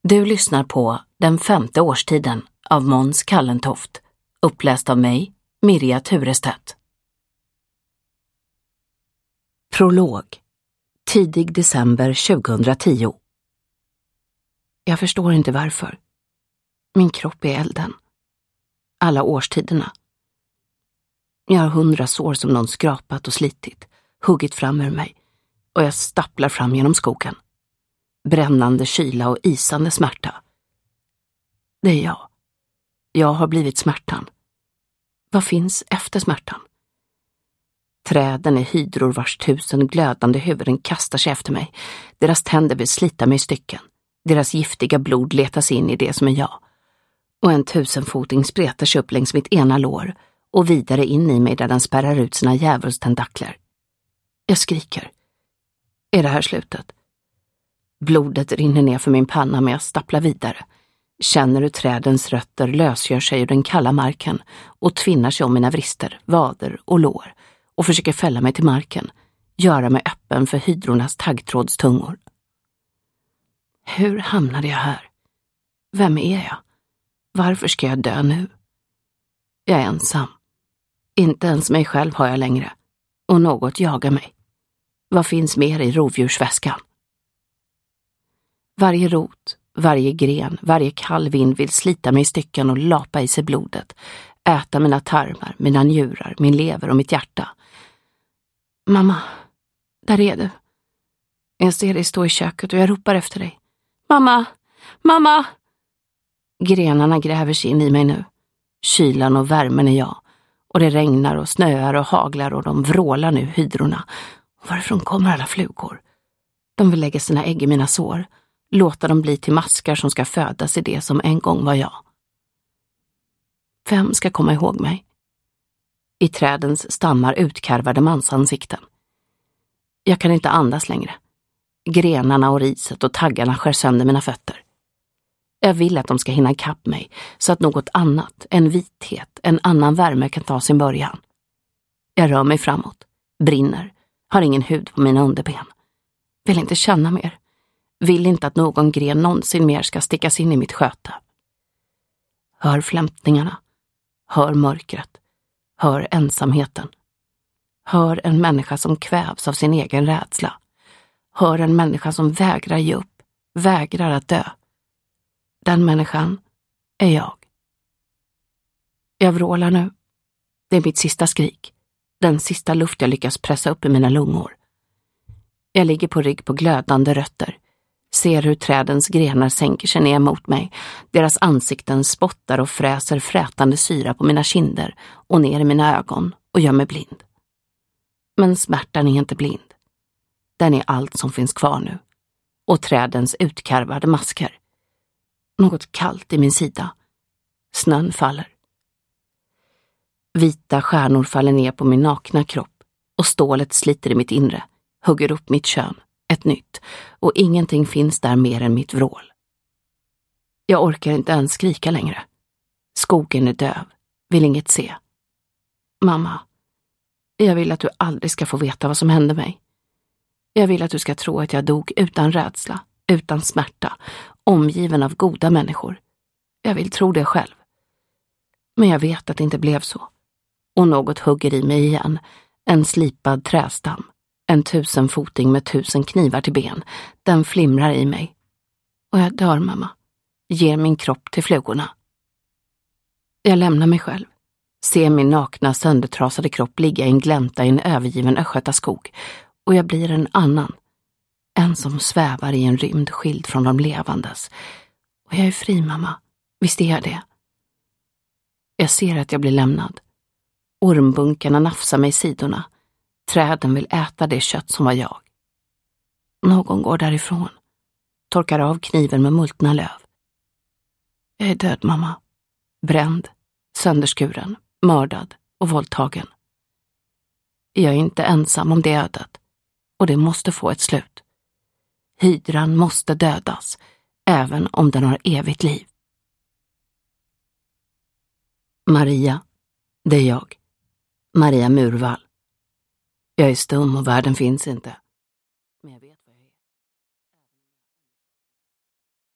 Du lyssnar på Den femte årstiden av Måns Kallentoft, uppläst av mig, Mirja Turestedt. Prolog. Tidig december 2010. Jag förstår inte varför. Min kropp är elden. Alla årstiderna. Jag har 100 sår som någon skrapat och slitit, huggit fram ur mig, och jag stapplar fram genom skogen. Brännande kyla och isande smärta. Det är jag. Jag har blivit smärtan. Vad finns efter smärtan? Träden är hydror vars 1000 glödande huvuden kastar sig efter mig. Deras tänder vill slita mig i stycken. Deras giftiga blod letas in i det som är jag. Och en 1000-foting spretar sig upp längs mitt ena lår och vidare in i mig där den spärrar ut sina djävulstentakler. Jag skriker. Är det här slutet? Blodet rinner ner för min panna men jag stapplar vidare. Känner hur trädens rötter lösgör sig ur den kalla marken och tvinnar sig om mina vrister, vader och lår och försöker fälla mig till marken, göra mig öppen för hydrornas taggtrådstungor. Hur hamnade jag här? Vem är jag? Varför ska jag dö nu? Jag är ensam. Inte ens mig själv har jag längre. Och något jagar mig. Vad finns mer i rovdjursväskan? Varje rot, varje gren, varje kall vind vill slita mig i stycken och lapa i sig blodet. Äta mina tarmar, mina njurar, min lever och mitt hjärta. Mamma, där är du. Jag ser dig stå i köket och jag ropar efter dig. Mamma! Mamma! Grenarna gräver sig in i mig nu. Kylan och värmen är jag. Och det regnar och snöar och haglar och de vrålar nu hydrorna. Och varifrån kommer alla flugor? De vill lägga sina ägg i mina sår. Låta dem bli till maskar som ska födas i det som en gång var jag. Vem ska komma ihåg mig? I trädens stammar utkarvade mansansikten. Jag kan inte andas längre. Grenarna och riset och taggarna skär sönder mina fötter. Jag vill att de ska hinna ikapp mig så att något annat, en vithet, en annan värme kan ta sin början. Jag rör mig framåt, brinner, har ingen hud på mina underben. Vill inte känna mer. Vill inte att någon gren någonsin mer ska stickas in i mitt sköte. Hör flämtningarna. Hör mörkret. Hör ensamheten. Hör en människa som kvävs av sin egen rädsla. Hör en människa som vägrar ge upp. Vägrar att dö. Den människan är jag. Jag vrålar nu. Det är mitt sista skrik. Den sista luft jag lyckas pressa upp i mina lungor. Jag ligger på rygg på glödande rötter. Ser hur trädens grenar sänker sig ner mot mig. Deras ansikten spottar och fräser frätande syra på mina kinder och ner i mina ögon och gör mig blind. Men smärtan är inte blind. Den är allt som finns kvar nu. Och trädens utkarvade masker. Något kallt i min sida. Snön faller. Vita stjärnor faller ner på min nakna kropp och stålet sliter i mitt inre, hugger upp mitt kön, ett nytt, och ingenting finns där mer än mitt vrål. Jag orkar inte ens skrika längre. Skogen är döv, vill inget se. Mamma, jag vill att du aldrig ska få veta vad som hände mig. Jag vill att du ska tro att jag dog utan rädsla, utan smärta, omgiven av goda människor. Jag vill tro det själv. Men jag vet att det inte blev så. Och något hugger i mig igen. En slipad trästam. En 1000-foting med 1000 knivar till ben. Den flimrar i mig. Och jag dör, mamma. Ger min kropp till flugorna. Jag lämnar mig själv. Ser min nakna, söndertrasade kropp ligga i en glänta i en övergiven östgötaskog. Och jag blir en annan. En som svävar i en rymd skild från de levandes. Och jag är fri, mamma. Visst är jag det. Jag ser att jag blir lämnad. Ormbunkarna nafsar mig i sidorna. Träden vill äta det kött som var jag. Någon går därifrån. Torkar av kniven med multna löv. Jag är död, mamma. Bränd, sönderskuren, mördad och våldtagen. Jag är inte ensam om det ödet. Och det måste få ett slut. Hydran måste dödas, även om den har evigt liv. Maria, det är jag. Maria Murvall. Jag är stum och världen finns inte. Men jag vet